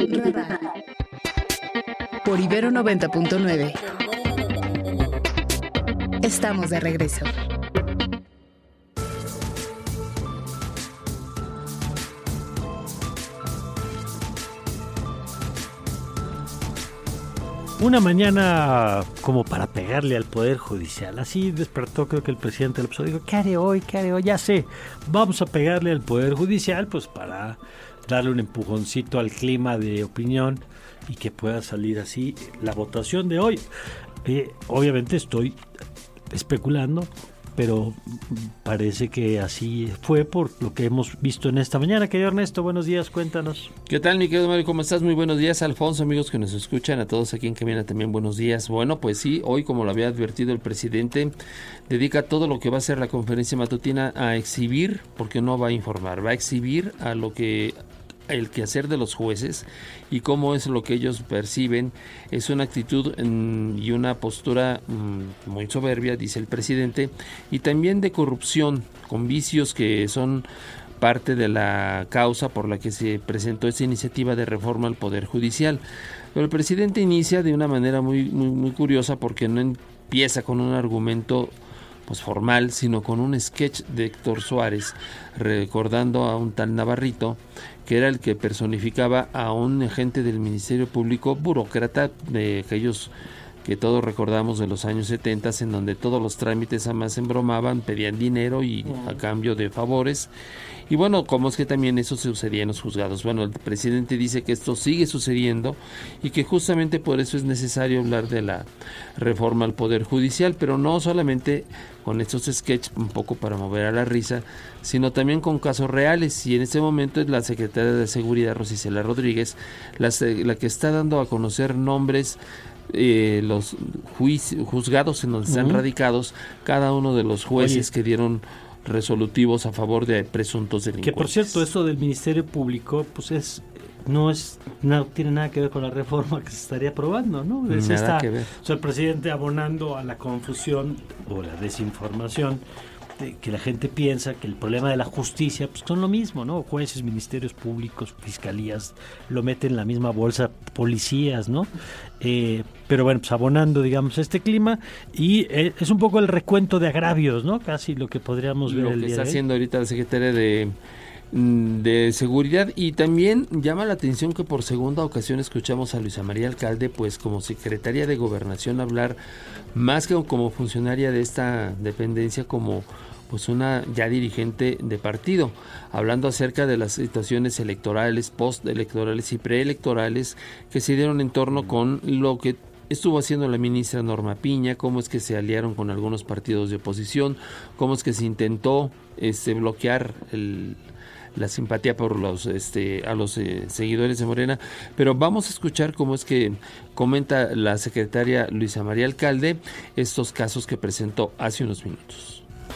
Radar por Ibero 90.9. Estamos de regreso. Una mañana como para pegarle al Poder Judicial. Así despertó, creo que el presidente López Obrador dijo, ¿qué haré hoy? ¿Qué haré hoy? Ya sé, vamos a pegarle al Poder Judicial pues para darle un empujoncito al clima de opinión y que pueda salir así la votación de hoy. Obviamente estoy especulando, pero parece que así fue por lo que hemos visto en esta mañana. Querido Ernesto, buenos días, cuéntanos. ¿Qué tal, mi querido Mario? ¿Cómo estás? Muy buenos días, Alfonso, amigos que nos escuchan, a todos aquí en cabina también buenos días. Bueno, pues sí, hoy, como lo había advertido el presidente, dedica todo lo que va a ser la conferencia matutina a exhibir, porque no va a informar, va a exhibir a lo que el quehacer de los jueces y cómo es lo que ellos perciben. Es una actitud y una postura muy soberbia, dice el presidente, y también de corrupción, con vicios que son parte de la causa por la que se presentó esta iniciativa de reforma al Poder Judicial. Pero el presidente inicia de una manera muy curiosa, porque no empieza con un argumento pues formal, sino con un sketch de Héctor Suárez, recordando a un tal Navarrito, que era el que personificaba a un agente del Ministerio Público, burócrata de aquellos que todos recordamos de los años 70, en donde todos los trámites jamás se embromaban, pedían dinero y a cambio de favores. Y bueno, como es que también eso sucedía en los juzgados. Bueno, el presidente dice que esto sigue sucediendo y que justamente por eso es necesario hablar de la reforma al Poder Judicial, pero no solamente con estos sketches un poco para mover a la risa, sino también con casos reales. Y en este momento es la secretaria de Seguridad, Rosicela Rodríguez, la que está dando a conocer nombres, los juzgados en donde están radicados cada uno de los jueces que dieron resolutivos a favor de presuntos delincuentes. Que por cierto, esto del Ministerio Público pues no tiene nada que ver con la reforma que se estaría aprobando, ¿no? Nada que ver. O sea, el presidente abonando a la confusión o la desinformación, que la gente piensa que el problema de la justicia pues son lo mismo, ¿no? Jueces, ministerios públicos, fiscalías, lo meten en la misma bolsa, policías, ¿no? Pero bueno, pues abonando, digamos, este clima, y es un poco el recuento de agravios, ¿no? Casi lo que podríamos ver el día de hoy. Lo que está haciendo ahorita la secretaria de Seguridad. Y también llama la atención que por segunda ocasión escuchamos a Luisa María Alcalde, pues como secretaria de Gobernación, hablar más que como funcionaria de esta dependencia, como pues una ya dirigente de partido, hablando acerca de las situaciones electorales, postelectorales y preelectorales que se dieron en torno con lo que estuvo haciendo la ministra Norma Piña, cómo es que se aliaron con algunos partidos de oposición, cómo es que se intentó bloquear la simpatía por los seguidores de Morena. Pero vamos a escuchar cómo es que comenta la secretaria Luisa María Alcalde estos casos que presentó hace unos minutos.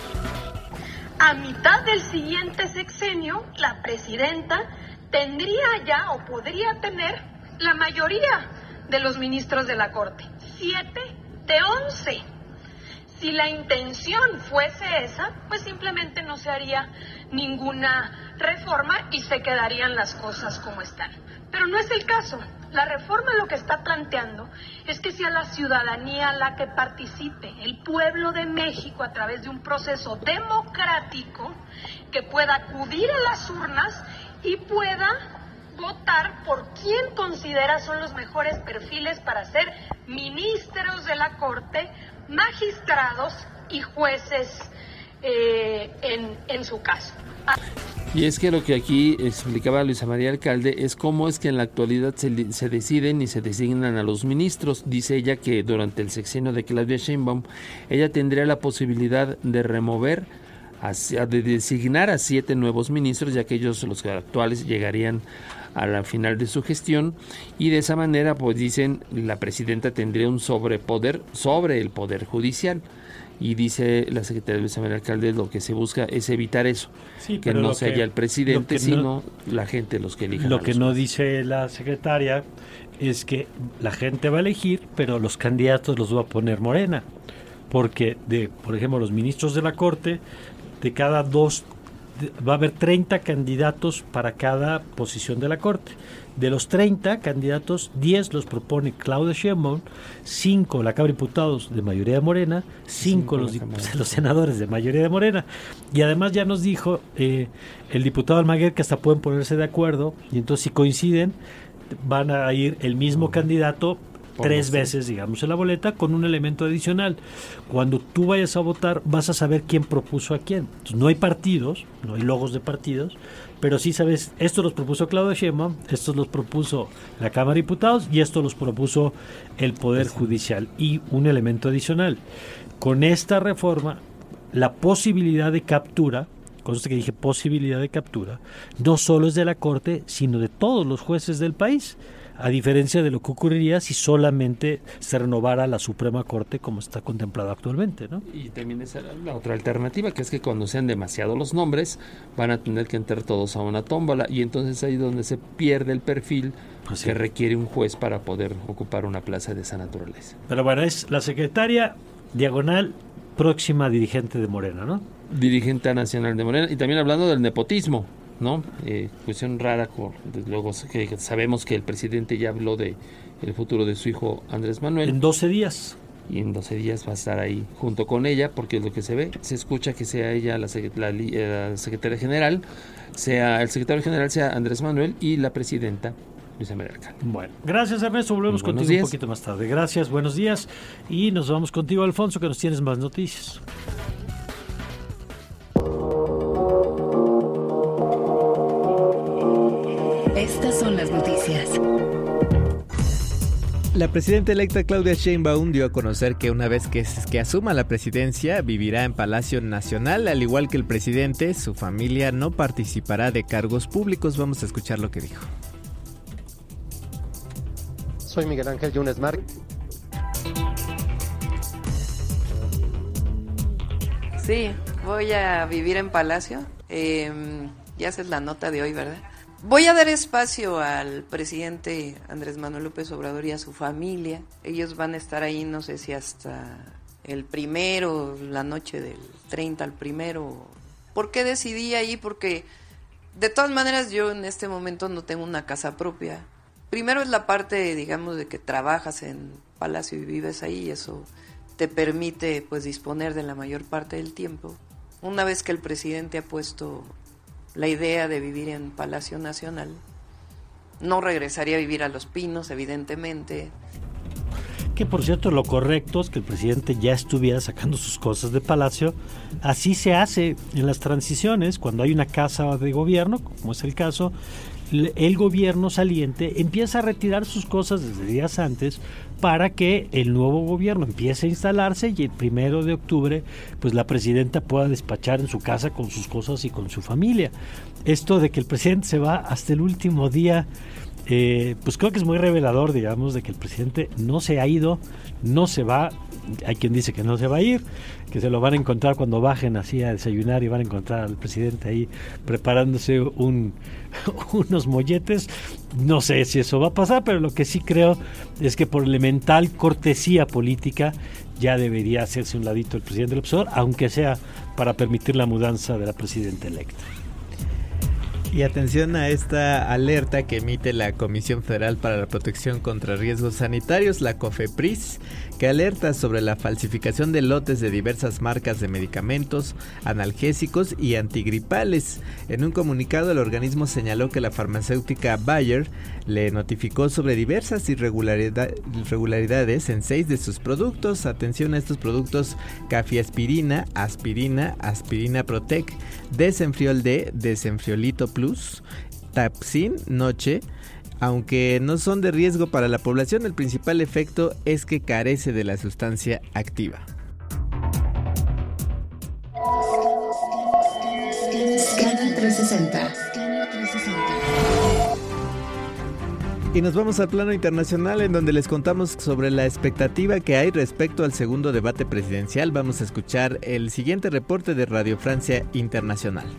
A mitad del siguiente sexenio, la presidenta tendría ya o podría tener la mayoría de los ministros de la Corte, 7 de 11. Si la intención fuese esa, pues simplemente no se haría ninguna reforma y se quedarían las cosas como están. Pero no es el caso. La reforma lo que está planteando es que sea la ciudadanía la que participe, el pueblo de México, a través de un proceso democrático, que pueda acudir a las urnas y pueda votar por quien considera son los mejores perfiles para ser ministros de la Corte, magistrados y jueces en su caso. Y es que lo que aquí explicaba Luisa María Alcalde es cómo es que en la actualidad se deciden y se designan a los ministros. Dice ella que durante el sexenio de Claudia Sheinbaum ella tendría la posibilidad de de designar a 7 nuevos ministros, ya que ellos, los actuales, llegarían a la final de su gestión, y de esa manera, pues dicen, la presidenta tendría un sobrepoder sobre el Poder Judicial. Y dice la secretaria Luisa María Alcalde, lo que se busca es evitar eso, sí, que no sea ya el presidente, sino la gente los que elijan. Lo que no dice la secretaria es que la gente va a elegir, pero los candidatos los va a poner Morena, porque por ejemplo, los ministros de la Corte, de cada 2 va a haber 30 candidatos para cada posición de la Corte. De los 30 candidatos, 10 los propone Claudia Sheinbaum, 5 la Cámara de Diputados de mayoría de Morena, 5 los senadores de mayoría de Morena. Y además ya nos dijo el diputado Almaguer que hasta pueden ponerse de acuerdo, y entonces si coinciden van a ir el mismo candidato 3 veces, digamos, en la boleta, con un elemento adicional. Cuando tú vayas a votar, vas a saber quién propuso a quién. Entonces, no hay partidos, no hay logos de partidos, pero sí sabes, estos los propuso Claudia Sheinbaum, estos los propuso la Cámara de Diputados y estos los propuso el Poder Judicial. Y un elemento adicional, con esta reforma, la posibilidad de captura, cosa que dije posibilidad de captura, no solo es de la Corte, sino de todos los jueces del país, a diferencia de lo que ocurriría si solamente se renovara la Suprema Corte como está contemplado actualmente, ¿no? Y también esa era la otra alternativa, que es que cuando sean demasiados los nombres, van a tener que entrar todos a una tómbola, y entonces ahí es donde se pierde el perfil que requiere un juez para poder ocupar una plaza de esa naturaleza. Pero bueno, es la secretaria diagonal próxima dirigente de Morena, ¿no? Dirigente nacional de Morena, y también hablando del nepotismo, ¿no? Cuestión rara, desde luego que sabemos que el presidente ya habló de el futuro de su hijo Andrés Manuel. En 12 días. Y en 12 días va a estar ahí junto con ella, porque lo que se ve, se escucha que sea ella la secretaria general, el secretario general sea Andrés Manuel y la presidenta Luisa María Alcalde. Bueno, gracias Ernesto, volvemos contigo un poquito más tarde. Gracias, buenos días, y nos vamos contigo, Alfonso, que nos tienes más noticias. Estas son las noticias. La presidenta electa Claudia Sheinbaum dio a conocer que una vez que asuma la presidencia vivirá en Palacio Nacional, al igual que el presidente. Su familia no participará de cargos públicos. Vamos a escuchar lo que dijo. Soy Miguel Ángel Yunes Marc. Sí, voy a vivir en Palacio. Ya esa es la nota de hoy, ¿verdad? Voy a dar espacio al presidente Andrés Manuel López Obrador y a su familia. Ellos van a estar ahí, no sé si hasta el 1, la noche del 30 al 1. ¿Por qué decidí ahí? Porque de todas maneras yo en este momento no tengo una casa propia. Primero es la parte, digamos, de que trabajas en Palacio y vives ahí, y eso te permite pues disponer de la mayor parte del tiempo. Una vez que el presidente ha puesto la idea de vivir en Palacio Nacional, no regresaría a vivir a Los Pinos, evidentemente. Que por cierto, lo correcto es que el presidente ya estuviera sacando sus cosas de Palacio. Así se hace en las transiciones, cuando hay una casa de gobierno, como es el caso, el gobierno saliente empieza a retirar sus cosas desde días antes para que el nuevo gobierno empiece a instalarse, y el 1 de octubre pues la presidenta pueda despachar en su casa con sus cosas y con su familia. Esto de que el presidente se va hasta el último día, pues creo que es muy revelador, digamos, de que el presidente no se ha ido, no se va. Hay quien dice que no se va a ir, que se lo van a encontrar cuando bajen así a desayunar, y van a encontrar al presidente ahí preparándose unos molletes. No sé si eso va a pasar, pero lo que sí creo es que por elemental cortesía política ya debería hacerse un ladito el presidente López Obrador, aunque sea para permitir la mudanza de la presidenta electa. Y atención a esta alerta que emite la Comisión Federal para la Protección contra Riesgos Sanitarios, la COFEPRIS, que alerta sobre la falsificación de lotes de diversas marcas de medicamentos, analgésicos y antigripales. En un comunicado, el organismo señaló que la farmacéutica Bayer le notificó sobre diversas irregularidades en 6 de sus productos. Atención a estos productos: cafiaspirina, aspirina, aspirina Protec, Desenfriol D, Desenfriolito Plus, Tapsin Noche. Aunque no son de riesgo para la población, el principal efecto es que carece de la sustancia activa. Scanner 360. Y nos vamos al plano internacional, en donde les contamos sobre la expectativa que hay respecto al segundo debate presidencial. Vamos a escuchar el siguiente reporte de Radio Francia Internacional.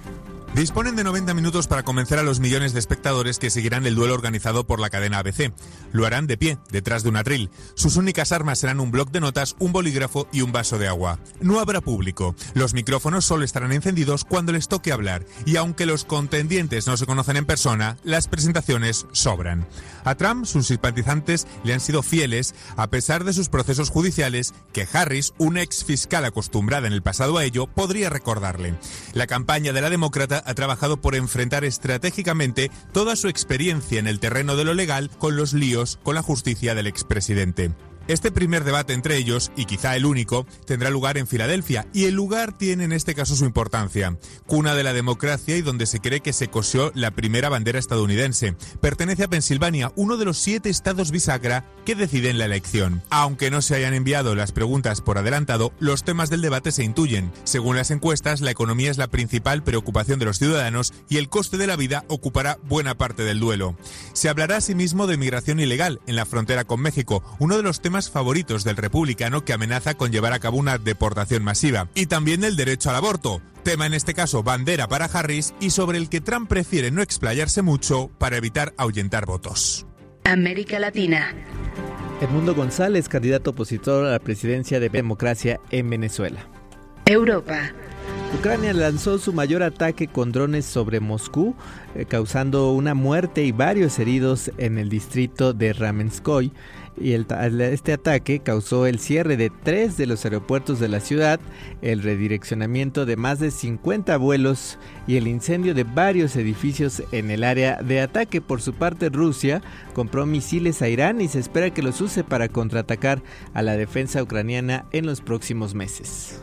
Disponen de 90 minutos para convencer a los millones de espectadores que seguirán el duelo organizado por la cadena ABC. Lo harán de pie, detrás de un atril. Sus únicas armas serán un bloc de notas, un bolígrafo y un vaso de agua. No habrá público. Los micrófonos solo estarán encendidos cuando les toque hablar. Y aunque los contendientes no se conocen en persona, las presentaciones sobran. A Trump, sus simpatizantes le han sido fieles a pesar de sus procesos judiciales que Harris, una ex fiscal acostumbrada en el pasado a ello, podría recordarle. La campaña de la demócrata ha trabajado por enfrentar estratégicamente toda su experiencia en el terreno de lo legal con los líos con la justicia del expresidente. Este primer debate entre ellos, y quizá el único, tendrá lugar en Filadelfia, y el lugar tiene en este caso su importancia. Cuna de la democracia y donde se cree que se cosió la primera bandera estadounidense. Pertenece a Pensilvania, uno de los 7 estados bisagra que deciden la elección. Aunque no se hayan enviado las preguntas por adelantado, los temas del debate se intuyen. Según las encuestas, la economía es la principal preocupación de los ciudadanos y el coste de la vida ocupará buena parte del duelo. Se hablará asimismo de migración ilegal en la frontera con México, uno de los temas favoritos del republicano que amenaza con llevar a cabo una deportación masiva. Y también el derecho al aborto, tema en este caso bandera para Harris y sobre el que Trump prefiere no explayarse mucho para evitar ahuyentar votos. América Latina. Edmundo González, candidato opositor a la presidencia de Democracia en Venezuela. Europa. Ucrania lanzó su mayor ataque con drones sobre Moscú, causando una muerte y varios heridos en el distrito de Ramenskoye. Y este ataque causó el cierre de 3 de los aeropuertos de la ciudad, el redireccionamiento de más de 50 vuelos y el incendio de varios edificios en el área de ataque. Por su parte, Rusia compró misiles a Irán y se espera que los use para contraatacar a la defensa ucraniana en los próximos meses.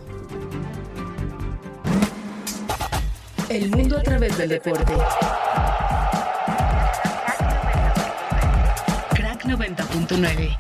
El mundo a través del deporte. Crack 90.9.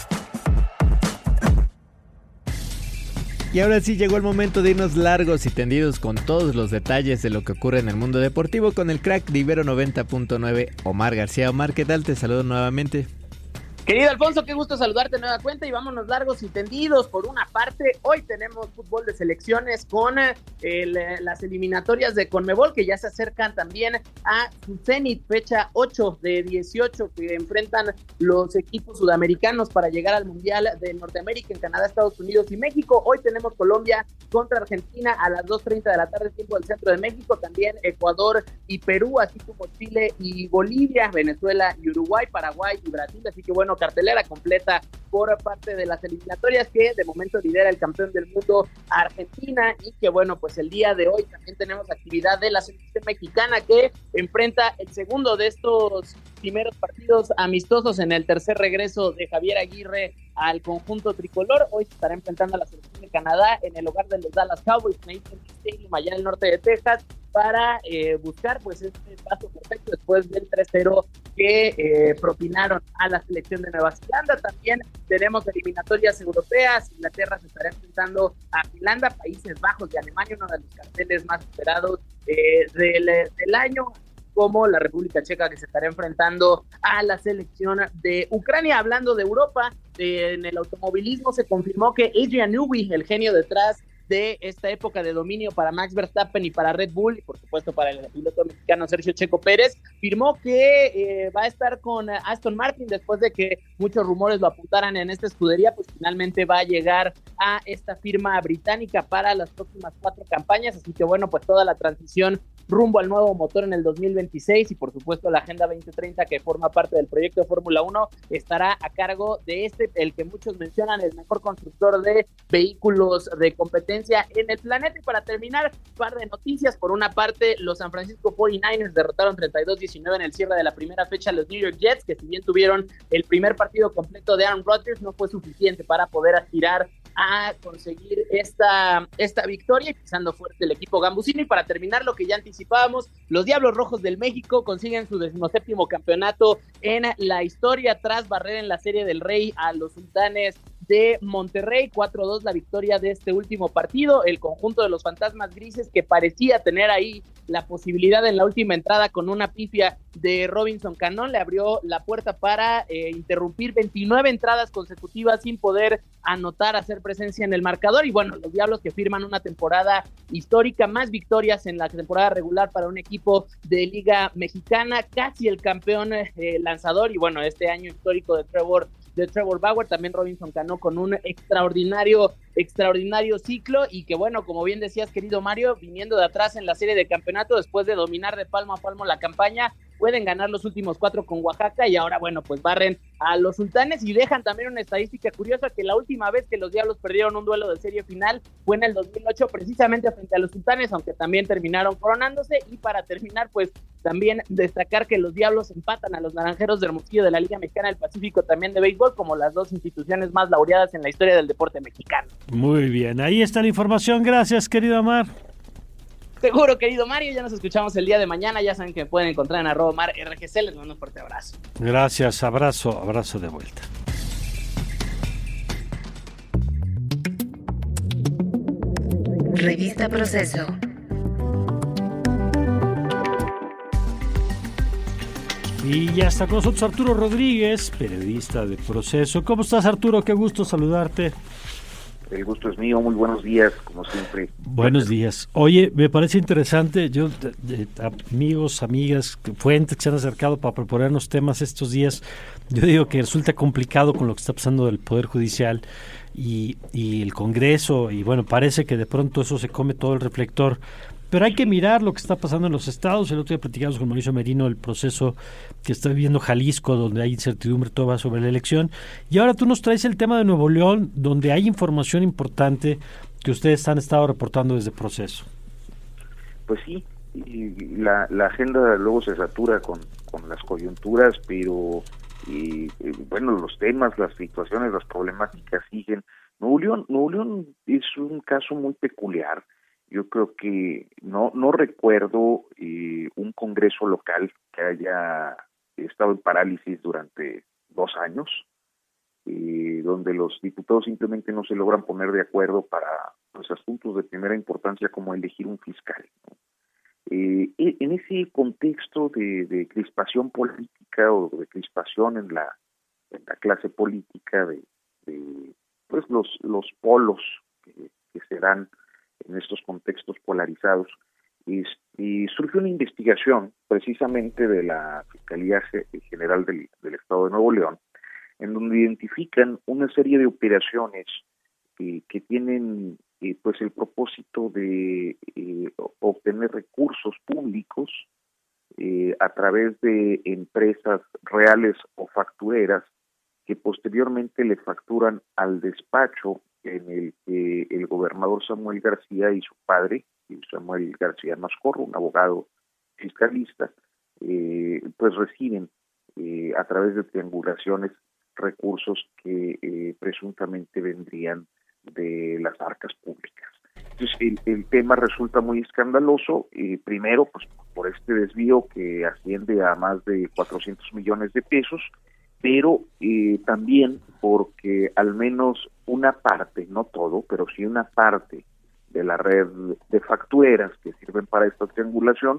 Y ahora sí llegó el momento de irnos largos y tendidos con todos los detalles de lo que ocurre en el mundo deportivo con el crack de Ibero 90.9, Omar García. Omar, ¿qué tal? Te saludo nuevamente. Querido Alfonso, qué gusto saludarte nueva cuenta y vámonos largos y tendidos. Por una parte, hoy tenemos fútbol de selecciones con las eliminatorias de Conmebol que ya se acercan también a su cenit, fecha 8 de 18 que enfrentan los equipos sudamericanos para llegar al Mundial de Norteamérica en Canadá, Estados Unidos y México. Hoy tenemos Colombia contra Argentina a las 2:30 de la tarde, tiempo del centro de México, también Ecuador y Perú, así como Chile y Bolivia, Venezuela y Uruguay, Paraguay y Brasil, así que bueno, cartelera completa por parte de las eliminatorias que de momento lidera el campeón del mundo Argentina y que bueno, pues el día de hoy también tenemos actividad de la selección mexicana que enfrenta el segundo de estos primeros partidos amistosos en el tercer regreso de Javier Aguirre al conjunto tricolor. Hoy se estará enfrentando a la selección de Canadá en el hogar de los Dallas Cowboys, en AT&T Stadium allá en el norte de Texas, para buscar pues este paso perfecto después del 3-0 que propinaron a la selección de Nueva Zelanda. También tenemos eliminatorias europeas. Inglaterra se estará enfrentando a Finlandia, Países Bajos y Alemania, uno de los carteles más esperados del año, como la República Checa que se estará enfrentando a la selección de Ucrania. Hablando de Europa, en el automovilismo se confirmó que Adrian Newey, el genio detrás de esta época de dominio para Max Verstappen y para Red Bull, y por supuesto para el piloto mexicano Sergio Checo Pérez, firmó que va a estar con Aston Martin después de que muchos rumores lo apuntaran en esta escudería. Pues finalmente va a llegar a esta firma británica para las próximas 4 campañas, así que bueno, pues toda la transición rumbo al nuevo motor en el 2026 y por supuesto la Agenda 2030 que forma parte del proyecto de Fórmula 1 estará a cargo de el que muchos mencionan el mejor constructor de vehículos de competencia en el planeta. Y para terminar, un par de noticias. Por una parte, los San Francisco 49ers derrotaron 32-19 en el cierre de la primera fecha a los New York Jets, que si bien tuvieron el primer partido completo de Aaron Rodgers, no fue suficiente para poder aspirar a conseguir esta victoria, y pisando fuerte el equipo gambusino. Y para terminar, lo que ya anticipábamos, los Diablos Rojos del México consiguen su 17º campeonato en la historia tras barrer en la Serie del Rey a los Sultanes de Monterrey, 4-2 la victoria de este último partido. El conjunto de los Fantasmas Grises, que parecía tener ahí la posibilidad en la última entrada con una pifia de Robinson Cano, le abrió la puerta para interrumpir 29 entradas consecutivas sin poder anotar, hacer presencia en el marcador. Y bueno, los Diablos, que firman una temporada histórica, más victorias en la temporada regular para un equipo de Liga Mexicana, casi el campeón lanzador, y bueno, este año histórico de Trevor Bauer, también Robinson Cano con un extraordinario ciclo, y que bueno, como bien decías, querido Mario, viniendo de atrás en la serie de campeonato, después de dominar de palmo a palmo la campaña, pueden ganar los últimos 4 con Oaxaca, y ahora bueno, pues barren a los Sultanes, y dejan también una estadística curiosa, que la última vez que los Diablos perdieron un duelo de serie final fue en el 2008, precisamente frente a los Sultanes, aunque también terminaron coronándose. Y para terminar, pues también destacar que los Diablos empatan a los Naranjeros de Hermosillo de la Liga Mexicana del Pacífico, también de béisbol, como las dos instituciones más laureadas en la historia del deporte mexicano. Muy bien, ahí está la información. Gracias, querido Omar. Seguro, querido Mario, ya nos escuchamos el día de mañana. Ya saben que me pueden encontrar en @OmarRGC. Les mando un fuerte abrazo. Gracias, abrazo de vuelta. Revista Proceso. Y ya está con nosotros Arturo Rodríguez, periodista de Proceso. ¿Cómo estás, Arturo? Qué gusto saludarte. El gusto es mío, muy buenos días, como siempre. Buenos días. Oye, me parece interesante, yo, amigos, amigas, fuentes que se han acercado para proponernos temas estos días, yo digo que resulta complicado con lo que está pasando del Poder Judicial y el Congreso, y bueno, parece que de pronto eso se come todo el reflector. Pero hay que mirar lo que está pasando en los estados. El otro día platicamos con Mauricio Merino el proceso que está viviendo Jalisco, donde hay incertidumbre toda sobre la elección. Y ahora tú nos traes el tema de Nuevo León, donde hay información importante que ustedes han estado reportando desde Proceso. Pues sí, y la agenda luego se satura con las coyunturas, pero bueno, los temas, las situaciones, las problemáticas siguen. Nuevo León es un caso muy peculiar. Yo creo que no recuerdo un congreso local que haya estado en parálisis durante 2 años, donde los diputados simplemente no se logran poner de acuerdo para los asuntos de primera importancia como elegir un fiscal, ¿no? En ese contexto de crispación política o de crispación en la clase política de pues los polos que se dan en estos contextos polarizados, surge una investigación precisamente de la Fiscalía General del Estado de Nuevo León, en donde identifican una serie de operaciones que tienen pues el propósito de obtener recursos públicos a través de empresas reales o factureras que posteriormente le facturan al despacho en el que el gobernador Samuel García y su padre, Samuel García Mascorro, un abogado fiscalista, pues reciben a través de triangulaciones recursos que presuntamente vendrían de las arcas públicas. Entonces el tema resulta muy escandaloso, primero pues por este desvío que asciende a más de 400 millones de pesos, pero también porque al menos una parte, no todo, pero sí una parte de la red de factureras que sirven para esta triangulación,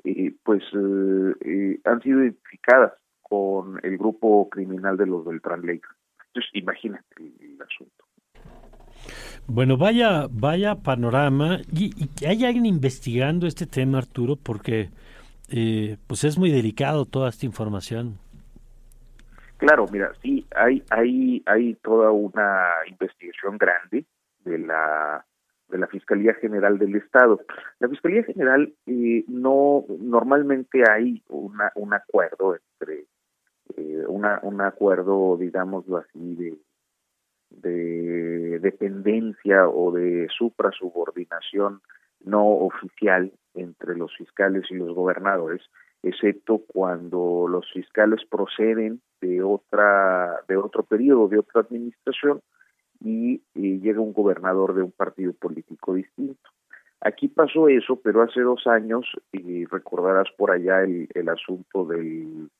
han sido identificadas con el grupo criminal de los Beltrán Leiva. Entonces, imagínate el asunto. Bueno, vaya panorama, y hay alguien investigando este tema, Arturo, porque pues es muy delicado toda esta información. Claro, mira, sí, hay toda una investigación grande de la Fiscalía General del Estado. La Fiscalía General normalmente hay un acuerdo entre un acuerdo, digámoslo así, de dependencia o de suprasubordinación no oficial entre los fiscales y los gobernadores, excepto cuando los fiscales proceden de otro periodo, de otra administración, y llega un gobernador de un partido político distinto. Aquí pasó eso, pero hace 2 años, y recordarás por allá el asunto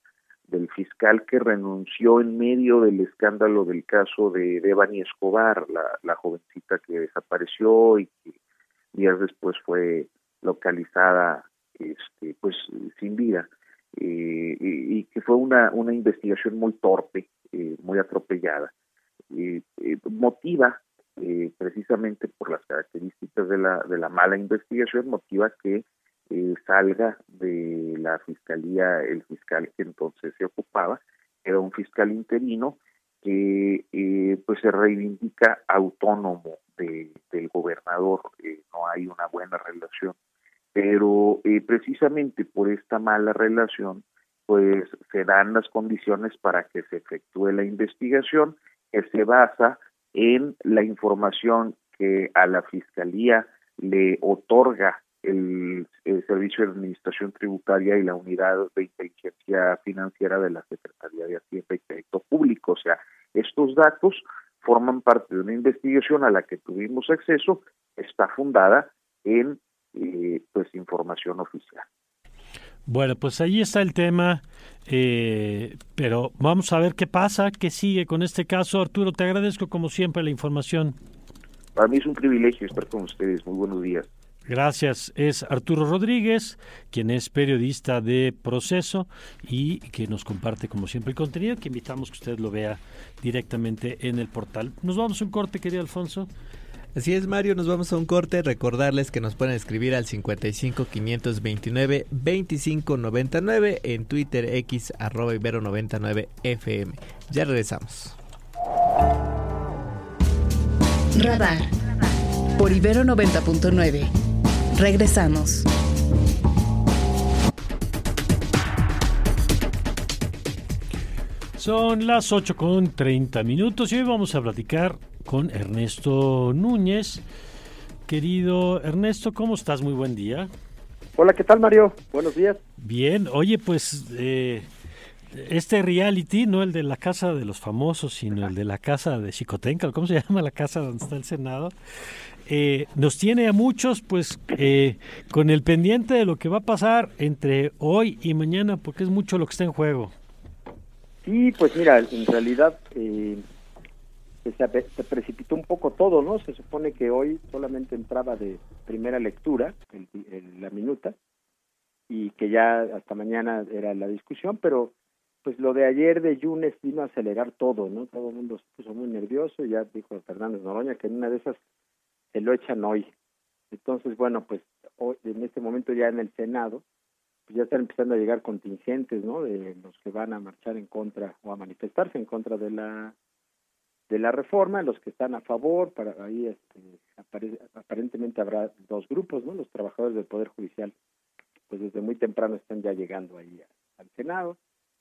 del fiscal que renunció en medio del escándalo del caso de Devani Escobar, la jovencita que desapareció y que días después fue localizada pues sin vida, y que fue una investigación muy torpe, muy atropellada. Motiva precisamente por las características de la mala investigación, motiva que salga de la fiscalía el fiscal que entonces se ocupaba. Era un fiscal interino que pues se reivindica autónomo del gobernador. No hay una buena relación, pero precisamente por esta mala relación pues se dan las condiciones para que se efectúe la investigación, que se basa en la información que a la fiscalía le otorga el Servicio de Administración Tributaria y la Unidad de Inteligencia Financiera de la Secretaría de Hacienda y Crédito Público. O sea, estos datos forman parte de una investigación a la que tuvimos acceso, está fundada en pues información oficial. Bueno, pues ahí está el tema, pero vamos a ver qué pasa, qué sigue con este caso. Arturo, te agradezco como siempre la información. Para mí es un privilegio estar con ustedes. Muy buenos días. Gracias. Es Arturo Rodríguez, quien es periodista de Proceso y que nos comparte como siempre el contenido, que invitamos que usted lo vea directamente en el portal. Nos vamos a un corte, querido Alfonso. Así es, Mario, nos vamos a un corte. Recordarles que nos pueden escribir al 55 529 2599 en Twitter, X, @Ibero99FM. Ya regresamos. Radar por Ibero 90.9. Regresamos. Son las 8:30 y hoy vamos a platicar con Ernesto Núñez. Querido Ernesto, ¿cómo estás? Muy buen día. Hola, ¿qué tal, Mario? Buenos días. Bien, oye, pues este reality, no el de la casa de los famosos, sino el de la casa de Xicotenca, ¿cómo se llama la casa donde está el Senado? Nos tiene a muchos pues con el pendiente de lo que va a pasar entre hoy y mañana, porque es mucho lo que está en juego. Sí, pues mira, en realidad se precipitó un poco todo, ¿no? Se supone que hoy solamente entraba de primera lectura la minuta y que ya hasta mañana era la discusión, pero pues lo de ayer de Yunes vino a acelerar todo, ¿no? Todo el mundo se puso muy nervioso y ya dijo Fernández Noroña que en una de esas se lo echan hoy. Entonces, bueno, pues hoy, en este momento ya en el Senado, pues ya están empezando a llegar contingentes, ¿no? De los que van a marchar en contra o a manifestarse en contra de la reforma, los que están a favor. Para ahí aparentemente habrá dos grupos, ¿no? Los trabajadores del Poder Judicial, pues desde muy temprano están ya llegando ahí al Senado.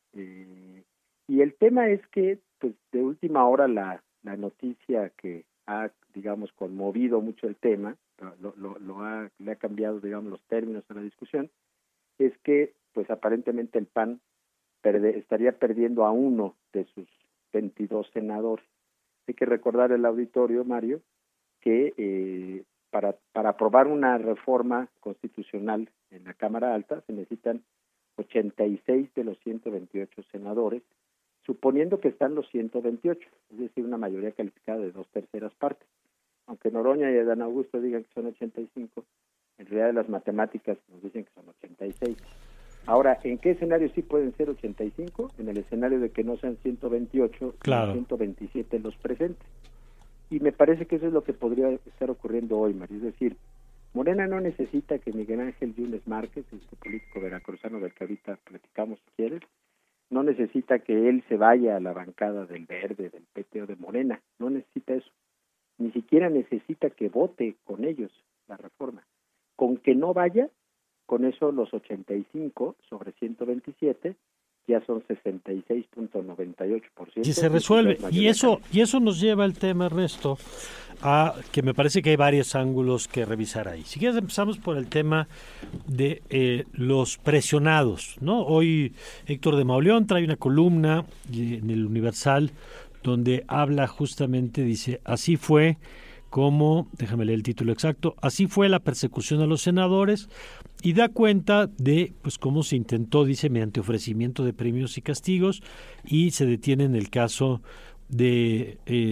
Y el tema es que, pues de última hora la noticia que ha, digamos, conmovido mucho el tema, le ha cambiado, digamos, los términos de la discusión, es que, pues aparentemente el PAN estaría perdiendo a uno de sus 22 senadores. Hay que recordar al auditorio, Mario, que para aprobar una reforma constitucional en la Cámara Alta se necesitan 86 de los 128 senadores, suponiendo que están los 128, es decir, una mayoría calificada de 2/3 partes. Aunque Noroña y Adán Augusto digan que son 85, en realidad las matemáticas nos dicen que son 86. Ahora, ¿en qué escenario sí pueden ser 85? En el escenario de que no sean 128, claro, 127 los presentes. Y me parece que eso es lo que podría estar ocurriendo hoy, Mario. Es decir, Morena no necesita que Miguel Ángel Yunes Márquez, este político veracruzano del que ahorita platicamos si quieres, no necesita que él se vaya a la bancada del Verde, del PT o de Morena. No necesita eso. Ni siquiera necesita que vote con ellos la reforma. Con que no vaya, con eso los 85 sobre 127 ya son 66.98%. Y se resuelve. Y eso nos lleva al tema, Ernesto, a que me parece que hay varios ángulos que revisar ahí. Si quieres empezamos por el tema de los presionados, ¿no? Hoy Héctor de Mauleón trae una columna en el Universal donde habla justamente, dice, así fue como, déjame leer el título exacto, así fue la persecución a los senadores, y da cuenta de pues cómo se intentó, dice, mediante ofrecimiento de premios y castigos, y se detiene en el caso de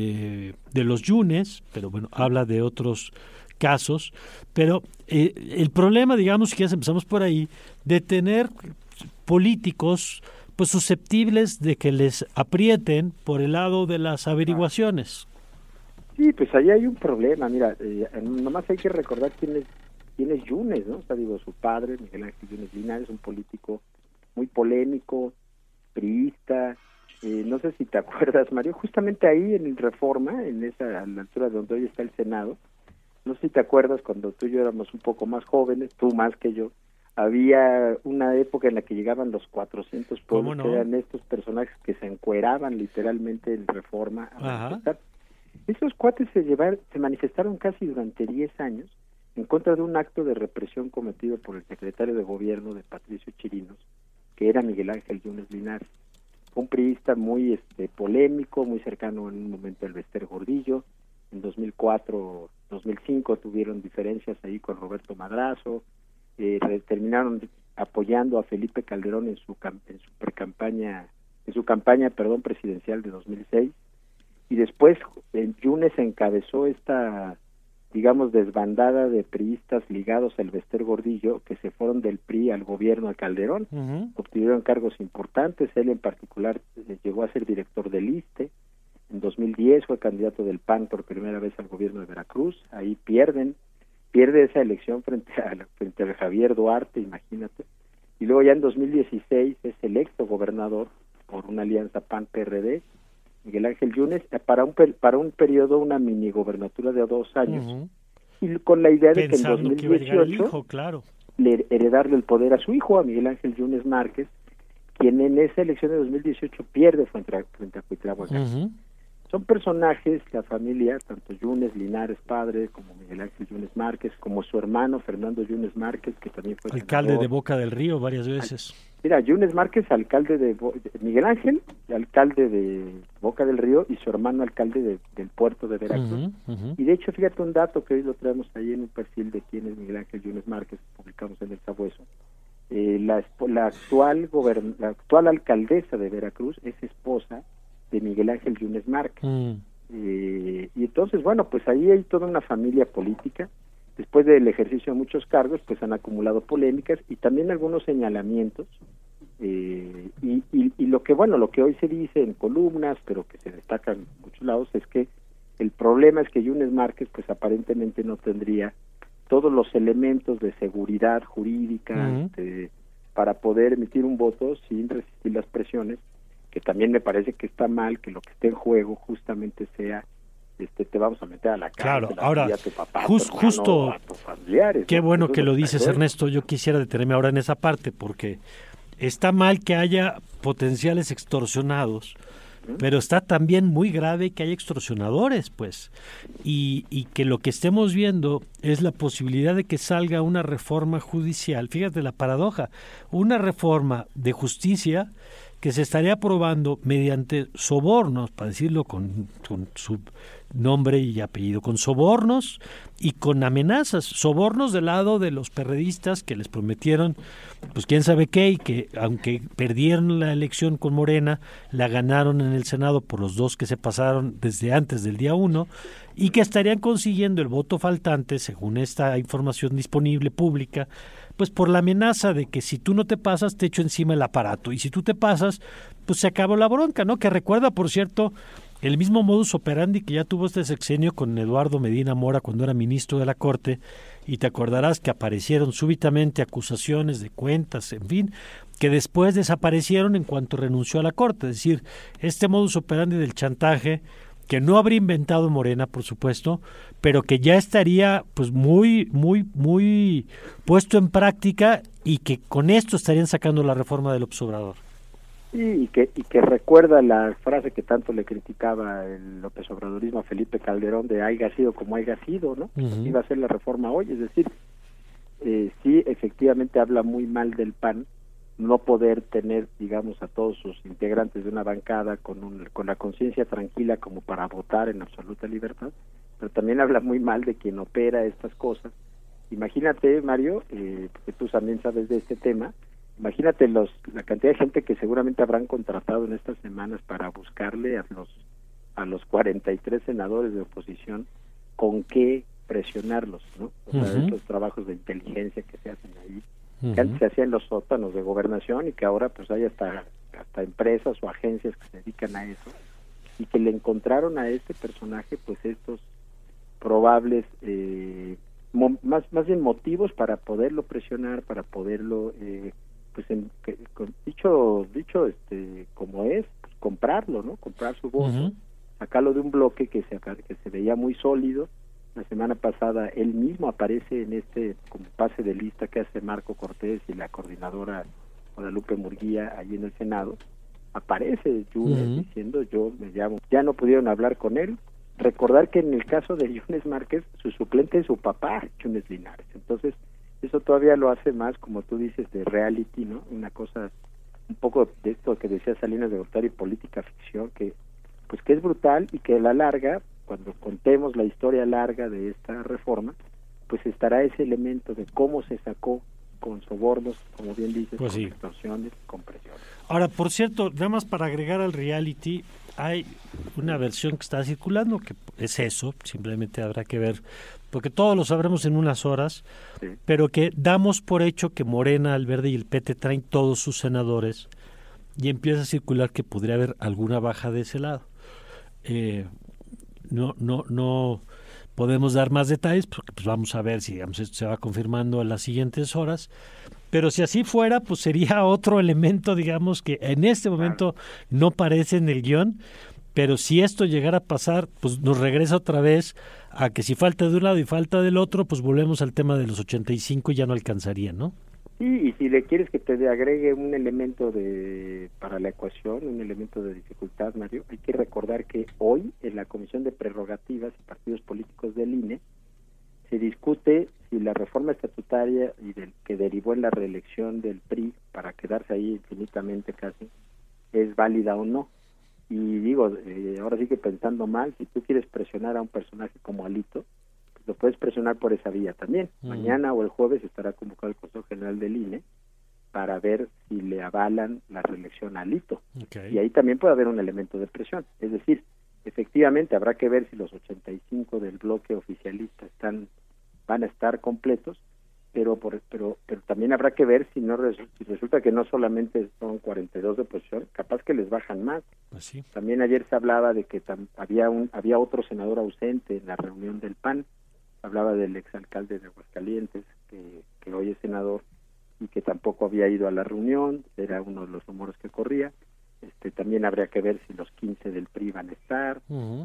los Yunes, pero bueno, habla de otros casos, pero el problema, digamos, que ya empezamos por ahí, de tener políticos pues susceptibles de que les aprieten por el lado de las averiguaciones. Sí, pues ahí hay un problema, mira, nomás hay que recordar quién es Yunes, ¿no? O sea, digo, su padre, Miguel Ángel Yunes Linares, un político muy polémico, priista, no sé si te acuerdas, Mario, justamente ahí en el Reforma, a la altura de donde hoy está el Senado, no sé si te acuerdas cuando tú y yo éramos un poco más jóvenes, tú más que yo, había una época en la que llegaban los 400 pueblos, que eran estos personajes que se encueraban literalmente en Reforma a manifestar. Esos cuates se manifestaron casi durante 10 años en contra de un acto de represión cometido por el secretario de gobierno de Patricio Chirinos, que era Miguel Ángel Yunes Linares. Fue un priista muy polémico, muy cercano en un momento al Bester Gordillo. En 2004, 2005 tuvieron diferencias ahí con Roberto Madrazo. Terminaron apoyando a Felipe Calderón en su campaña presidencial de 2006. Y después Yunes encabezó esta, digamos, desbandada de priistas ligados al Bester Gordillo, que se fueron del PRI al gobierno de Calderón, obtuvieron cargos importantes. Él en particular llegó a ser director del ISSSTE. En 2010 fue candidato del PAN por primera vez al gobierno de Veracruz. Ahí pierde esa elección frente a Javier Duarte, imagínate. Y luego ya en 2016 es electo gobernador por una alianza PAN-PRD, Miguel Ángel Yunes, para un periodo, una mini gobernatura de 2 años, y con la idea de pensando que en 2018 claro, heredarle el poder a su hijo, a Miguel Ángel Yunes Márquez, quien en esa elección de 2018 pierde frente a Cuitlahua Garza. Son personajes, la familia, tanto Yunes Linares padre, como Miguel Ángel Yunes Márquez, como su hermano Fernando Yunes Márquez, que también fue alcalde senador. de Boca del Río varias veces. Mira, Yunes Márquez, alcalde de Miguel Ángel, alcalde de Boca del Río, y su hermano alcalde del puerto de Veracruz. Y de hecho, fíjate un dato que hoy lo traemos ahí en un perfil de quién es Miguel Ángel Yunes Márquez, que publicamos en El Sabueso. La actual alcaldesa de Veracruz es esposa de Miguel Ángel Yunes Márquez. Y entonces, bueno, pues ahí hay toda una familia política. Después del ejercicio de muchos cargos, pues han acumulado polémicas y también algunos señalamientos. Y lo que hoy se dice en columnas, pero que se destaca en muchos lados, es que el problema es que Yunes Márquez, pues aparentemente no tendría todos los elementos de seguridad jurídica para poder emitir un voto sin resistir las presiones, que también me parece que está mal que lo que esté en juego justamente sea te vamos a meter a la cárcel. Claro, ahora, a tu papá, justo, a tus familiares. Qué ¿no? bueno Eso que es lo que dices, Ernesto. Yo quisiera detenerme ahora en esa parte, porque está mal que haya potenciales extorsionados, pero está también muy grave que haya extorsionadores, pues, y que lo que estemos viendo es la posibilidad de que salga una reforma judicial. Fíjate la paradoja, una reforma de justicia que se estaría aprobando mediante sobornos, para decirlo con su nombre y apellido, con sobornos y con amenazas, sobornos del lado de los perredistas que les prometieron, pues quién sabe qué, y que aunque perdieron la elección con Morena, la ganaron en el Senado por los dos que se pasaron desde antes del día 1, y que estarían consiguiendo el voto faltante, según esta información disponible pública, pues por la amenaza de que si tú no te pasas, te echo encima el aparato, y si tú te pasas, pues se acabó la bronca, ¿no? Que recuerda, por cierto, el mismo modus operandi que ya tuvo este sexenio con Eduardo Medina Mora cuando era ministro de la Corte, y te acordarás que aparecieron súbitamente acusaciones de cuentas, en fin, que después desaparecieron en cuanto renunció a la Corte. Es decir, este modus operandi del chantaje, que no habría inventado Morena, por supuesto, pero que ya estaría pues muy puesto en práctica, y que con esto estarían sacando la reforma del López Obrador. Sí, y que recuerda la frase que tanto le criticaba el López Obradorismo a Felipe Calderón de haya sido como haya sido, ¿no? Iba a ser la reforma hoy, es decir, sí, efectivamente habla muy mal del PAN no poder tener, digamos, a todos sus integrantes de una bancada con la conciencia tranquila como para votar en absoluta libertad, pero también habla muy mal de quien opera estas cosas. Imagínate, Mario, porque tú también sabes de este tema, imagínate la cantidad de gente que seguramente habrán contratado en estas semanas para buscarle a los 43 senadores de oposición con qué presionarlos, ¿no? O sea, estos trabajos de inteligencia que se hacen ahí, que antes se hacían en los sótanos de gobernación y que ahora pues hay hasta empresas o agencias que se dedican a eso, y que le encontraron a este personaje pues estos probables más bien motivos para poderlo presionar, para poderlo dicho como es, pues, comprarlo, ¿no? Comprar su voto, sacarlo de un bloque que se veía muy sólido. La semana pasada él mismo aparece en como pase de lista que hace Marco Cortés y la coordinadora Guadalupe Murguía ahí en el Senado. Aparece Yunes diciendo yo me llamo. Ya no pudieron hablar con él. Recordar que en el caso de Yunes Márquez, su suplente es su papá, Yunes Linares. Entonces, eso todavía lo hace más, como tú dices, de reality, ¿no? Una cosa, un poco de esto que decía Salinas de Gortari, política ficción, que es brutal y que a la larga, cuando contemos la historia larga de esta reforma, pues estará ese elemento de cómo se sacó con sobornos, como bien dices, pues con sí, extorsiones, con presiones. Ahora, por cierto, nada más para agregar al reality, hay una versión que está circulando que es eso, simplemente habrá que ver, porque todos lo sabremos en unas horas, sí, pero que damos por hecho que Morena, el Verde y el PT traen todos sus senadores y empieza a circular que podría haber alguna baja de ese lado. No podemos dar más detalles porque pues vamos a ver si digamos esto se va confirmando en las siguientes horas, pero si así fuera pues sería otro elemento digamos que en este momento no parece en el guión, pero si esto llegara a pasar pues nos regresa otra vez a que si falta de un lado y falta del otro pues volvemos al tema de los 85 y ya no alcanzaría, ¿no? Sí, y si le quieres que te agregue un elemento para la ecuación, un elemento de dificultad, Mario, hay que recordar que hoy en la Comisión de Prerrogativas y Partidos Políticos del INE se discute si la reforma estatutaria que derivó en la reelección del PRI para quedarse ahí infinitamente casi es válida o no. Y digo, ahora sí que pensando mal, si tú quieres presionar a un personaje como Alito, lo puedes presionar por esa vía también. Mañana o el jueves estará convocado el Consejo General del INE para ver si le avalan la reelección a Alito. Okay. Y ahí también puede haber un elemento de presión. Es decir, efectivamente habrá que ver si los 85 del bloque oficialista van a estar completos, pero también habrá que ver si resulta que no solamente son 42 de oposición, capaz que les bajan más. Pues sí. También ayer se hablaba de que había otro senador ausente en la reunión del PAN. Hablaba del exalcalde de Aguascalientes, que hoy es senador, y que tampoco había ido a la reunión, era uno de los rumores que corría. También habría que ver si los 15 del PRI van a estar.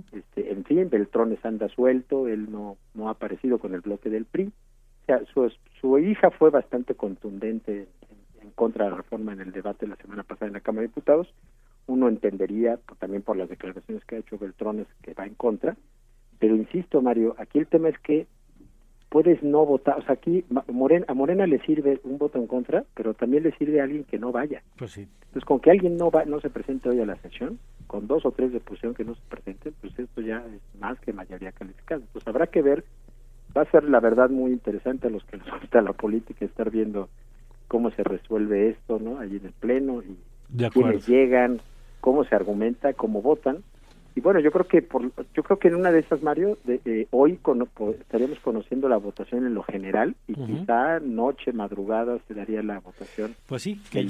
En fin, Beltrones anda suelto, él no ha aparecido con el bloque del PRI. O sea, su hija fue bastante contundente en contra de la reforma en el debate la semana pasada en la Cámara de Diputados. Uno entendería, también por las declaraciones que ha hecho Beltrones, que va en contra. Pero insisto, Mario, aquí el tema es que puedes no votar, o sea, aquí a Morena le sirve un voto en contra, pero también le sirve a alguien que no vaya. Pues sí. Entonces, con que alguien no se presente hoy a la sesión, con 2 o 3 de oposición que no se presenten, pues esto ya es más que mayoría calificada. Pues habrá que ver, va a ser la verdad muy interesante a los que les gusta la política, estar viendo cómo se resuelve esto, ¿no? Allí en el Pleno, y quiénes llegan, cómo se argumenta, cómo votan. Y bueno, yo creo que en una de esas, Mario, hoy estaríamos conociendo la votación en lo general y quizá noche, madrugada se daría la votación. Pues sí, que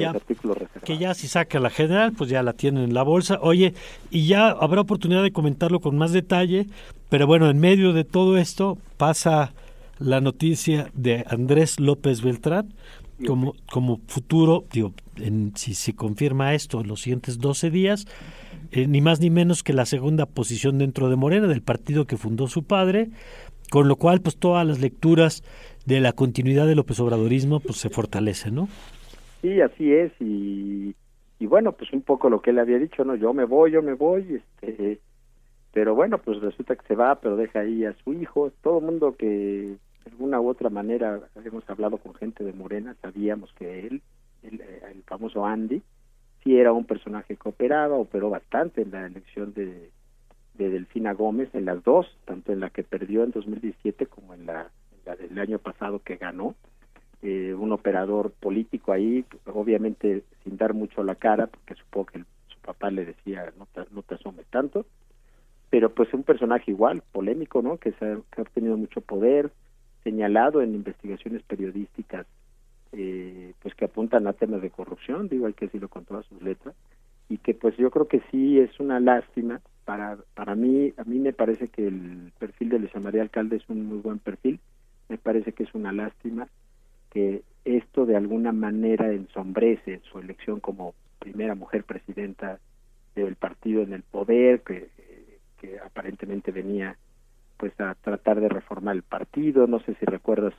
ya si saca la general, pues ya la tienen en la bolsa. Oye, y ya habrá oportunidad de comentarlo con más detalle, pero bueno, en medio de todo esto pasa la noticia de Andrés López Beltrán como futuro, si se confirma esto en los siguientes 12 días, ni más ni menos que la segunda posición dentro de Morena, del partido que fundó su padre, con lo cual pues todas las lecturas de la continuidad del López Obradorismo pues se fortalecen, ¿no? Sí, así es, y bueno, pues un poco lo que él había dicho, ¿no? Yo me voy, pero bueno, pues resulta que se va, pero deja ahí a su hijo. Todo el mundo que de alguna u otra manera hemos hablado con gente de Morena, sabíamos que él, el famoso Andy, sí era un personaje que operó bastante en la elección de Delfina Gómez, en las dos, tanto en la que perdió en 2017 como en la del año pasado que ganó. Un operador político ahí, obviamente sin dar mucho la cara, porque supongo que su papá le decía no te asomes tanto, pero pues un personaje igual, polémico, ¿no? Que ha obtenido mucho poder, señalado en investigaciones periodísticas, pues que apuntan a temas de corrupción, digo, hay que decirlo con todas sus letras, y que pues yo creo que sí es una lástima. Para mí, a mí me parece que el perfil de Luisa María Alcalde es un muy buen perfil, me parece que es una lástima que esto de alguna manera ensombrece su elección como primera mujer presidenta del partido en el poder, que aparentemente venía pues a tratar de reformar el partido. No sé si recuerdas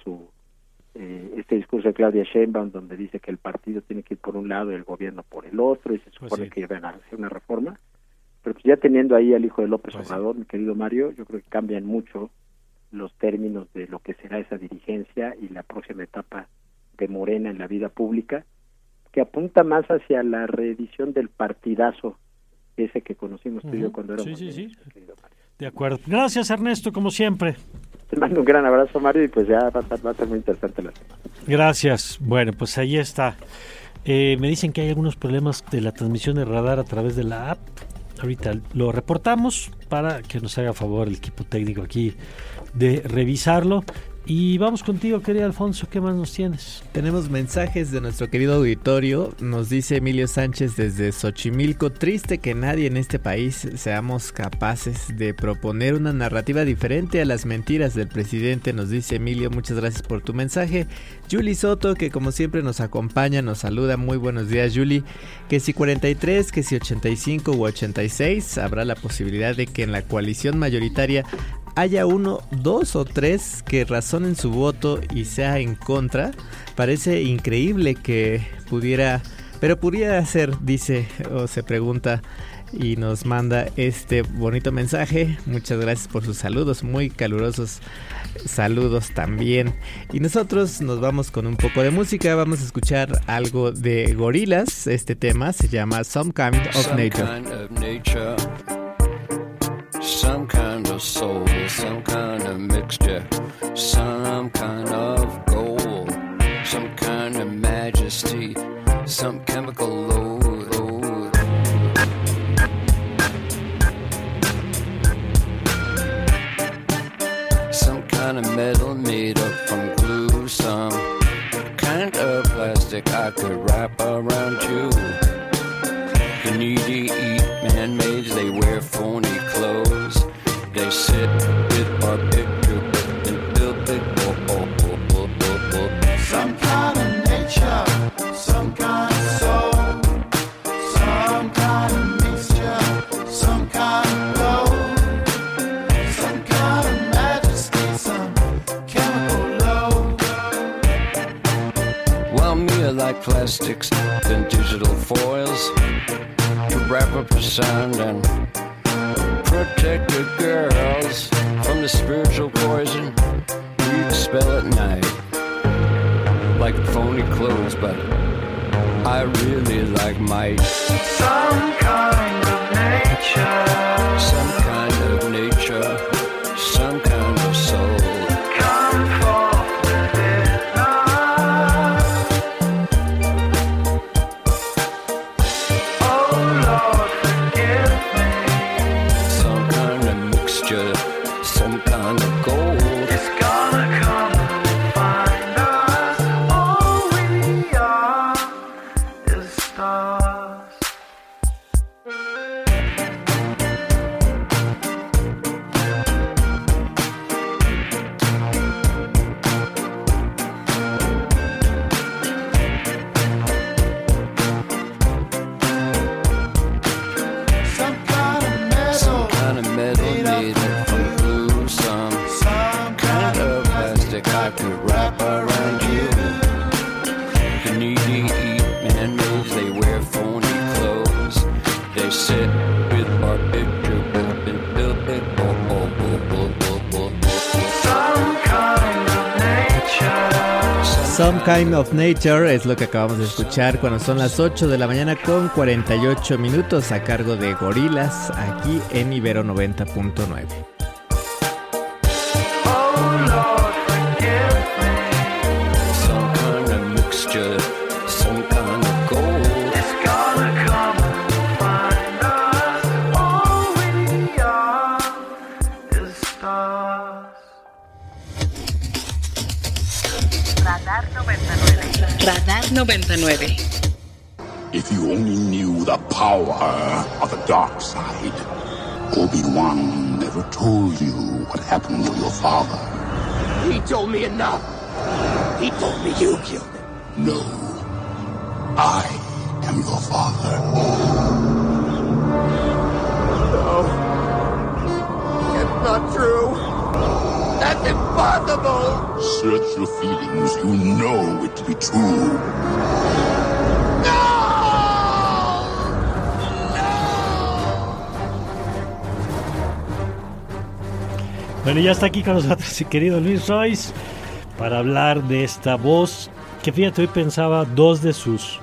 este discurso de Claudia Sheinbaum, donde dice que el partido tiene que ir por un lado y el gobierno por el otro, y se supone que iban a hacer una reforma. Pero pues ya teniendo ahí al hijo de López Obrador, mi querido Mario, yo creo que cambian mucho los términos de lo que será esa dirigencia y la próxima etapa de Morena en la vida pública, que apunta más hacia la reedición del partidazo ese que conocimos tú y yo cuando éramos niños, querido Mario. De acuerdo. Gracias, Ernesto, como siempre. Te mando un gran abrazo, Mario, y pues ya va a ser muy interesante la semana. Gracias. Bueno, pues ahí está. Me dicen que hay algunos problemas de la transmisión de radar a través de la app. Ahorita lo reportamos para que nos haga favor el equipo técnico aquí de revisarlo. Y vamos contigo, querido Alfonso, ¿qué más nos tienes? Tenemos mensajes de nuestro querido auditorio. Nos dice Emilio Sánchez desde Xochimilco: triste que nadie en este país seamos capaces de proponer una narrativa diferente a las mentiras del presidente, nos dice Emilio, muchas gracias por tu mensaje. Julie Soto, que como siempre nos acompaña, nos saluda, muy buenos días, Julie. Que si 43, que si 85 u 86, habrá la posibilidad de que en la coalición mayoritaria haya 1, 2 o 3 que razonen su voto y sea en contra. Parece increíble que pudiera ser, dice o se pregunta, y nos manda este bonito mensaje. Muchas gracias por sus saludos, muy calurosos saludos también. Y nosotros nos vamos con un poco de música. Vamos a escuchar algo de Gorillaz. Este tema se llama Some Kind of Nature. Some kind of soul, some kind of mixture, some kind of gold, some kind of majesty, some chemical load. Some kind of metal made up from glue, some kind of plastic I could wrap around you. You need to eat man-made, they wear phony clothes. They sit with our picture and build big some kind of nature, some kind of soul, some kind of mixture, some kind of gold, some kind of majesty, some chemical load. Well, me, I like plastics and digital foils to wrap up the sound and protect the girls from the spiritual poison we expel at night. Like phony clothes, but I really like might. Some kind of nature, some kind of nature, some kind of soul. Come forth with it now. Oh Lord, forgive me. Some kind of mixture, some kind of gold. It's gonna come and find us. All we are is stars. Some kind of metal made up from glue, some kind of plastic I could wrap around you. You need to eat man-made, they wear phony clothes. They sit with our picture and build big some kind of nature. Some Kind of Nature es lo que acabamos de escuchar cuando son las 8 de la mañana con 48 minutos a cargo de Gorillaz aquí en Ibero 90.9. Radar 99. If you only knew the power of the dark side, Obi-Wan never told you what happened to your father. He told me enough. He told me you killed him. No. I am your father. No. It's not true. That's impossible! Search your feelings. You know it to be true. Bueno, ya está aquí con nosotros el querido Luis Royce para hablar de esta voz que, fíjate, hoy pensaba dos de sus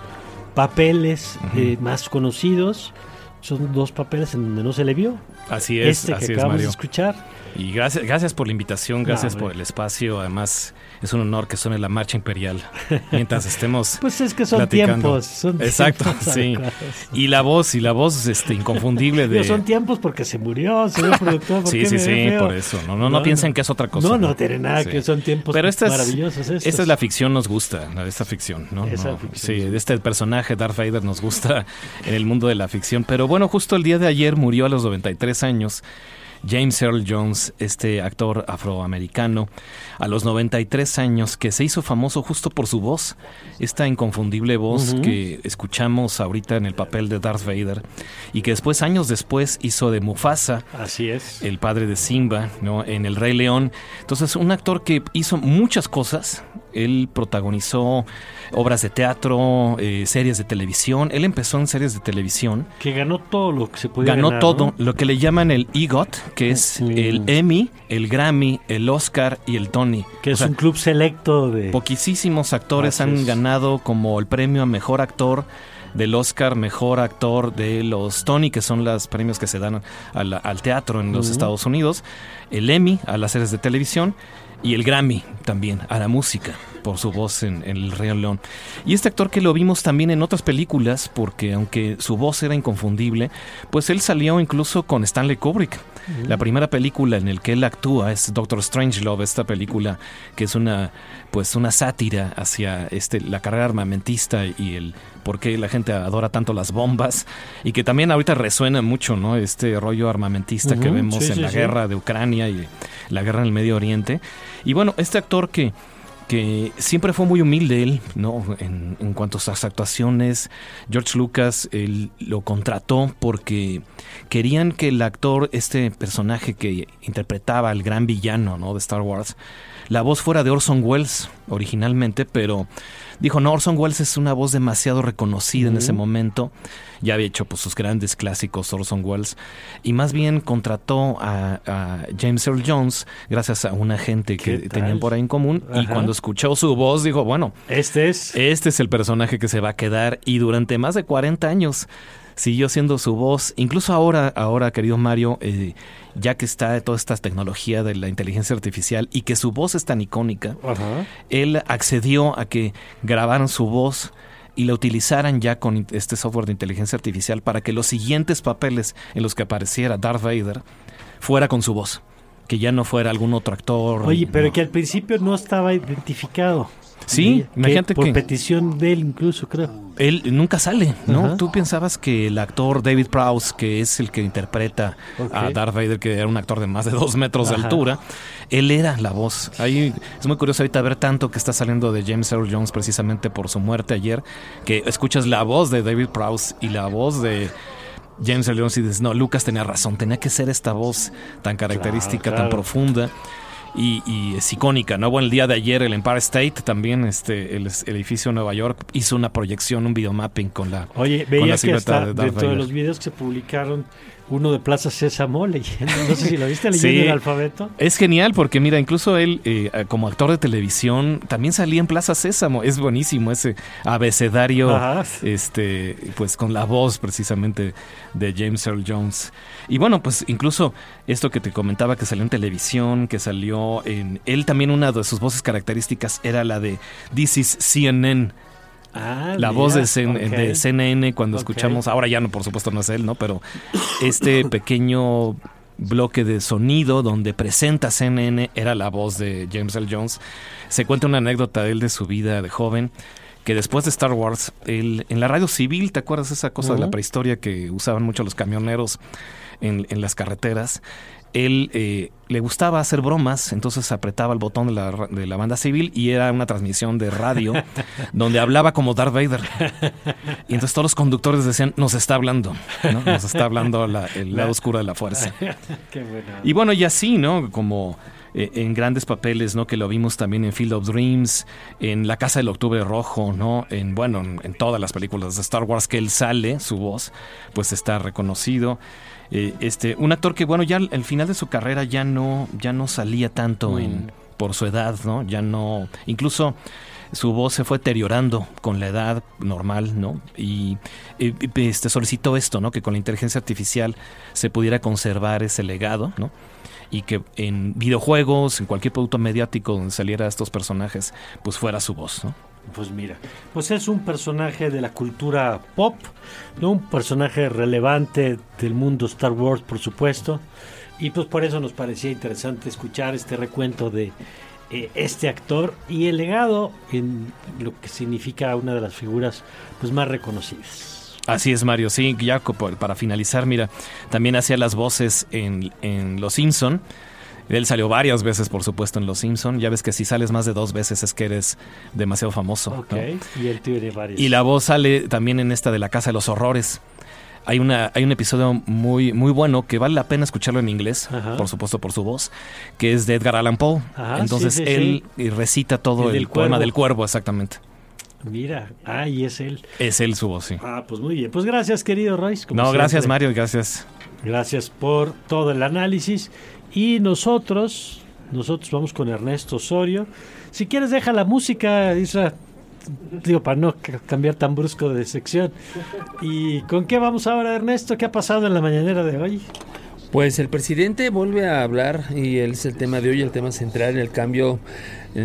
papeles más conocidos. Son dos papeles en donde no se le vio. Así es, que así acabamos es, Mario. De escuchar. Y gracias por la invitación, gracias por el espacio. Además, es un honor que suene la marcha imperial mientras estemos pues es que son platicando. Tiempos. Exacto, tiempos sí. Y la voz inconfundible de... Son tiempos porque se murió, señor productor. Sí, por eso. No piensen que es otra cosa. No tiene nada que son tiempos maravillosos. Esta es la ficción, nos gusta, esta ficción, ¿no? Ficción, sí, este personaje, Darth Vader, nos gusta en el mundo de la ficción. Pero bueno, justo el día de ayer murió a los 93 años. James Earl Jones, este actor afroamericano, a los 93 años, que se hizo famoso justo por su voz, esta inconfundible voz que escuchamos ahorita en el papel de Darth Vader, y que después, años después, hizo de Mufasa, así es, el padre de Simba, ¿no?, en El Rey León. Entonces, un actor que hizo muchas cosas. Él protagonizó obras de teatro, series de televisión. Él empezó en series de televisión. Que ganó todo lo que se podía ganar. Ganó todo, ¿no? Lo que le llaman el EGOT, que es el Emmy, el Grammy, el Oscar y el Tony. Que es un club selecto de... Poquísimos actores han ganado como el premio a Mejor Actor del Oscar, Mejor Actor de los Tony, que son los premios que se dan al teatro en los Estados Unidos. El Emmy a las series de televisión. Y el Grammy también a la música por su voz en El Rey León. Y este actor que lo vimos también en otras películas, porque aunque su voz era inconfundible, pues él salió incluso con Stanley Kubrick. La primera película en la que él actúa es Doctor Strangelove, esta película que es una sátira hacia la carrera armamentista y el por qué la gente adora tanto las bombas, y que también ahorita resuena mucho, ¿no?, este rollo armamentista que vemos en la guerra de Ucrania y la guerra en el Medio Oriente. Y bueno, este actor que siempre fue muy humilde él, ¿no?, en cuanto a sus actuaciones. George Lucas él lo contrató porque querían que el actor, este personaje que interpretaba al gran villano, ¿no?, de Star Wars, la voz fuera de Orson Welles originalmente, pero dijo, no, Orson Welles es una voz demasiado reconocida en ese momento. Ya había hecho pues sus grandes clásicos Orson Welles, y más bien contrató a James Earl Jones gracias a un agente que tenían por ahí en común. Y cuando escuchó su voz dijo, bueno, este es el personaje que se va a quedar, y durante más de 40 años siguió siendo su voz. Incluso ahora querido Mario, ya que está toda esta tecnología de la inteligencia artificial y que su voz es tan icónica, él accedió a que grabaran su voz y la utilizaran ya con este software de inteligencia artificial para que los siguientes papeles en los que apareciera Darth Vader fuera con su voz, que ya no fuera algún otro actor. Oye, pero que al principio no estaba identificado. Sí, imagínate que... Por petición de él incluso, creo. Él nunca sale, ¿no? Tú pensabas que el actor David Prowse, que es el que interpreta a Darth Vader, que era un actor de más de 2 metros de altura, él era la voz. Ahí es muy curioso ahorita ver tanto que está saliendo de James Earl Jones precisamente por su muerte ayer, que escuchas la voz de David Prowse y la voz de James Earl Jones y dices, no, Lucas tenía razón, tenía que ser esta voz tan característica, tan profunda. y es icónica, ¿no? Bueno, el día de ayer el Empire State también, el edificio de Nueva York, hizo una proyección, un videomapping con la Oye, con veía la que silueta hasta de Darth dentro de Vader. los videos que se publicaron, uno de Plaza Sésamo leyendo, no sé si lo viste, leyendo el alfabeto. Es genial porque mira, incluso él como actor de televisión también salía en Plaza Sésamo. Es buenísimo ese abecedario, pues con la voz precisamente de James Earl Jones. Y bueno, pues incluso esto que te comentaba que salió en televisión, que salió en... Él también, una de sus voces características era la de This is CNN. La voz de CNN cuando escuchamos, ahora ya no, por supuesto no es él, ¿no? Pero este pequeño bloque de sonido donde presenta CNN era la voz de James Earl Jones. Se cuenta una anécdota de él de su vida de joven, que después de Star Wars, él, en la radio civil, ¿te acuerdas esa cosa de la prehistoria que usaban mucho los camioneros en las carreteras? Él le gustaba hacer bromas, entonces apretaba el botón de la banda civil y era una transmisión de radio donde hablaba como Darth Vader. Y entonces todos los conductores decían, nos está hablando, ¿no? Nos está hablando el lado oscuro de la fuerza. Qué bueno. Y bueno, y así, ¿no? Como en grandes papeles, ¿no? Que lo vimos también en Field of Dreams, en La Casa del Octubre Rojo, ¿no? En todas las películas de Star Wars que él sale, su voz, pues está reconocido. Un actor que, bueno, ya al final de su carrera ya no salía tanto por su edad, ¿no? Ya no, incluso su voz se fue deteriorando con la edad normal, ¿no? Y solicitó esto, ¿no? Que con la inteligencia artificial se pudiera conservar ese legado, ¿no? Y que en videojuegos, en cualquier producto mediático donde saliera estos personajes, pues fuera su voz, ¿no? Pues mira, pues es un personaje de la cultura pop, ¿no? Un personaje relevante del mundo Star Wars, por supuesto, y pues por eso nos parecía interesante escuchar este recuento de este actor y el legado en lo que significa una de las figuras pues más reconocidas. Así es, Mario, sí, ya para finalizar, mira, también hacía las voces en Los Simpson. Él salió varias veces, por supuesto, en Los Simpson. Ya ves que si sales más de 2 veces es que eres demasiado famoso. Ok, ¿no? Y él tiene varias. Y la voz sale también en esta de La Casa de los Horrores. Hay un episodio muy, muy bueno que vale la pena escucharlo en inglés, por supuesto por su voz, que es de Edgar Allan Poe. Entonces él recita todo el poema del cuervo, exactamente. Mira, y es él. Es él su voz, sí. Pues muy bien. Pues gracias, querido Royce. Gracias, Mario, gracias. Gracias por todo el análisis. Y nosotros vamos con Ernesto Osorio. Si quieres, deja la música, Isra. Digo, para no cambiar tan brusco de sección. ¿Y con qué vamos ahora, Ernesto? ¿Qué ha pasado en la mañanera de hoy? Pues el presidente vuelve a hablar, y él es el tema de hoy, el tema central, el cambio a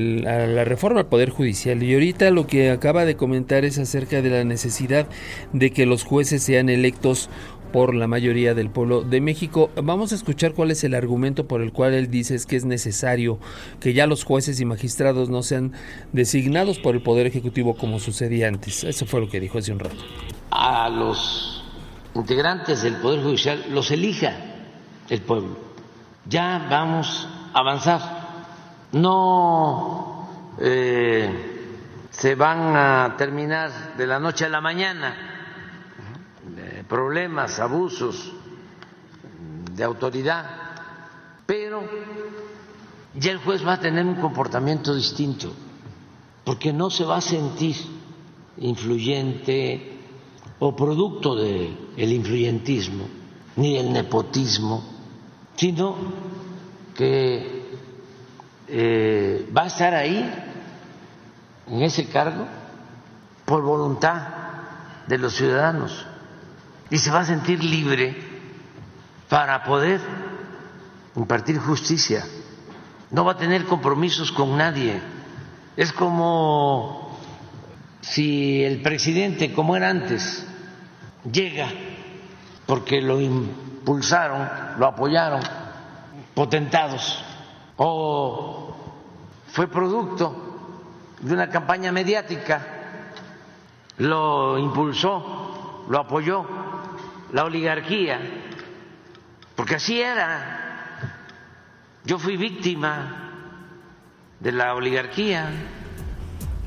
la reforma al Poder Judicial. Y ahorita lo que acaba de comentar es acerca de la necesidad de que los jueces sean electos por la mayoría del pueblo de México. Vamos a escuchar cuál es el argumento por el cual él dice que es necesario que ya los jueces y magistrados no sean designados por el Poder Ejecutivo como sucedía antes. Eso fue lo que dijo hace un rato. A los integrantes del Poder Judicial los elija el pueblo. Ya vamos a avanzar. No se van a terminar de la noche a la mañana problemas, abusos de autoridad, pero ya el juez va a tener un comportamiento distinto, porque no se va a sentir influyente o producto del influyentismo ni del nepotismo, sino que va a estar ahí en ese cargo por voluntad de los ciudadanos y se va a sentir libre para poder impartir justicia. No va a tener compromisos con nadie. Es como si el presidente, como era antes, llega porque lo impulsaron, lo apoyaron potentados, o fue producto de una campaña mediática, lo impulsó, lo apoyó la oligarquía, porque así era. Yo fui víctima de la oligarquía.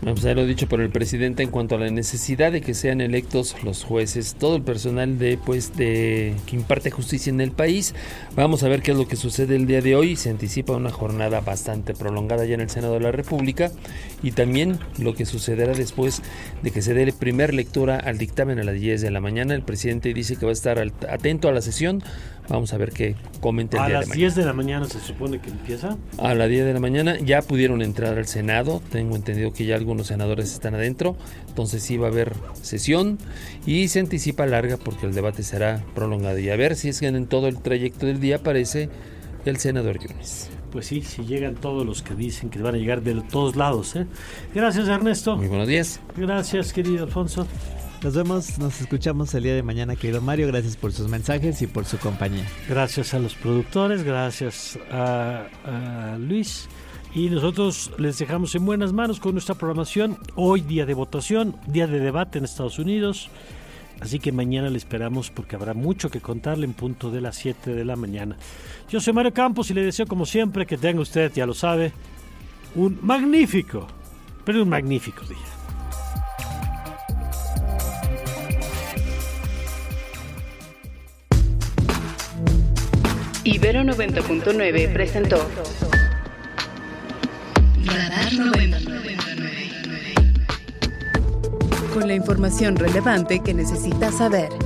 Pues ahí lo dicho por el presidente en cuanto a la necesidad de que sean electos los jueces, todo el personal de que imparte justicia en el país. Vamos a ver qué es lo que sucede el día de hoy. Se anticipa una jornada bastante prolongada ya en el Senado de la República, y también lo que sucederá después de que se dé la primera lectura al dictamen a las 10 de la mañana. El presidente dice que va a estar atento a la sesión. Vamos a ver qué comenta el día de mañana. A las 10 de la mañana se supone que empieza. A las 10 de la mañana ya pudieron entrar al Senado. Tengo entendido que ya algunos senadores están adentro. Entonces sí va a haber sesión y se anticipa larga porque el debate será prolongado. Y a ver si es que en todo el trayecto del día aparece el senador Yunes. Pues sí, si llegan todos los que dicen que van a llegar de todos lados, ¿eh? Gracias, Ernesto. Muy buenos días. Gracias, querido Alfonso. Nos vemos, nos escuchamos el día de mañana, querido Mario. Gracias por sus mensajes y por su compañía. Gracias a los productores, gracias a Luis. Y nosotros les dejamos en buenas manos con nuestra programación. Hoy día de votación, día de debate en Estados Unidos. Así que mañana le esperamos porque habrá mucho que contarle en punto de las 7 de la mañana. Yo soy Mario Campos y le deseo como siempre que tenga usted, ya lo sabe, un magnífico día. Ibero 90.9 presentó Radar 99. Con la información relevante que necesitas saber.